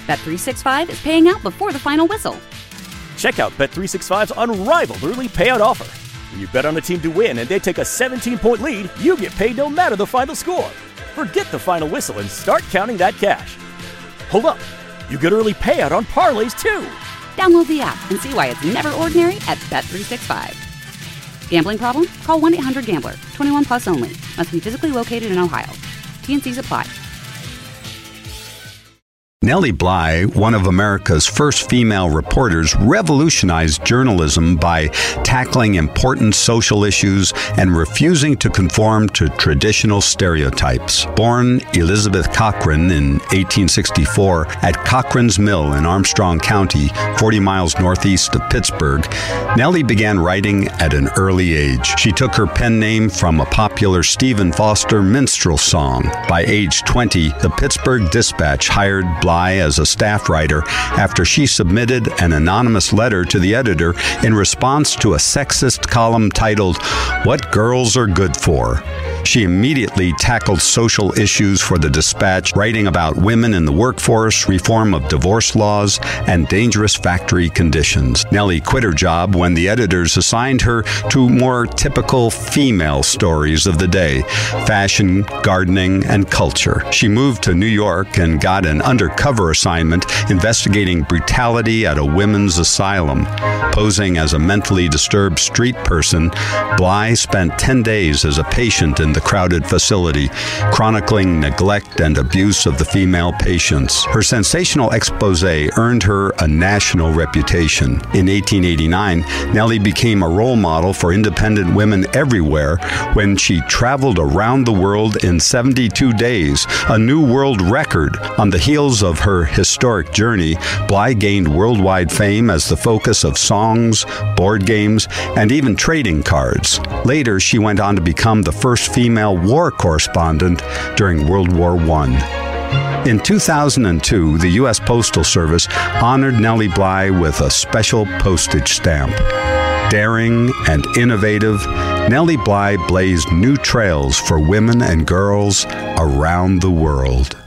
Bet365 is paying out before the final whistle. Check out Bet365's unrivaled early payout offer. When you bet on a team to win and they take a 17-point lead, you get paid no matter the final score. Forget the final whistle and start counting that cash. Hold up. You get early payout on parlays, too. Download the app and see why it's never ordinary at Bet365. Gambling problem? Call 1-800-GAMBLER. 21 plus only. Must be physically located in Ohio. T&Cs apply. Nellie Bly, one of America's first female reporters, revolutionized journalism by tackling important social issues and refusing to conform to traditional stereotypes. Born Elizabeth Cochran in 1864 at Cochran's Mill in Armstrong County, 40 miles northeast of Pittsburgh, Nellie began writing at an early age. She took her pen name from a popular Stephen Foster minstrel song. By age 20, the Pittsburgh Dispatch hired Bly as a staff writer after she submitted an anonymous letter to the editor in response to a sexist column titled, "What Girls Are Good For." She immediately tackled social issues for the Dispatch, writing about women in the workforce, reform of divorce laws, and dangerous factory conditions. Nellie quit her job when the editors assigned her to more typical female stories of the day: fashion, gardening, and culture. She moved to New York and got an undercover assignment investigating brutality at a women's asylum. Posing as a mentally disturbed street person, Bly spent 10 days as a patient in the crowded facility, chronicling neglect and abuse of the female patients. Her sensational expose earned her a national reputation. In 1889, Nellie became a role model for independent women everywhere when she traveled around the world in 72 days, a new world record. On the heels of her historic journey, Bly gained worldwide fame as the focus of songs, board games, and even trading cards. Later, she went on to become the first female war correspondent during World War I. In 2002, the U.S. Postal Service honored Nellie Bly with a special postage stamp. Daring and innovative, Nellie Bly blazed new trails for women and girls around the world.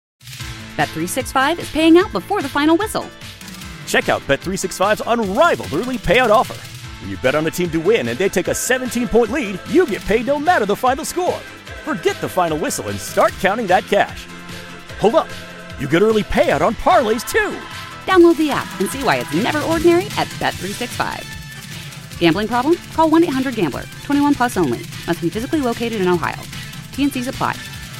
Bet365 is paying out before the final whistle. Check out Bet365's unrivaled early payout offer. When you bet on a team to win and they take a 17-point lead, you get paid no matter the final score. Forget the final whistle and start counting that cash. Hold up. You get early payout on parlays, too. Download the app and see why it's never ordinary at Bet365. Gambling problem? Call 1-800-GAMBLER. 21 plus only. Must be physically located in Ohio. T&Cs apply.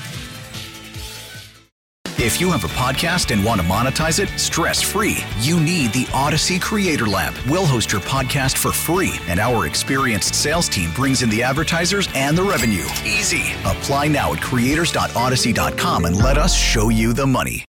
If you have a podcast and want to monetize it stress-free, you need the Odyssey Creator Lab. We'll host your podcast for free, and our experienced sales team brings in the advertisers and the revenue. Easy. Apply now at creators.odyssey.com and let us show you the money.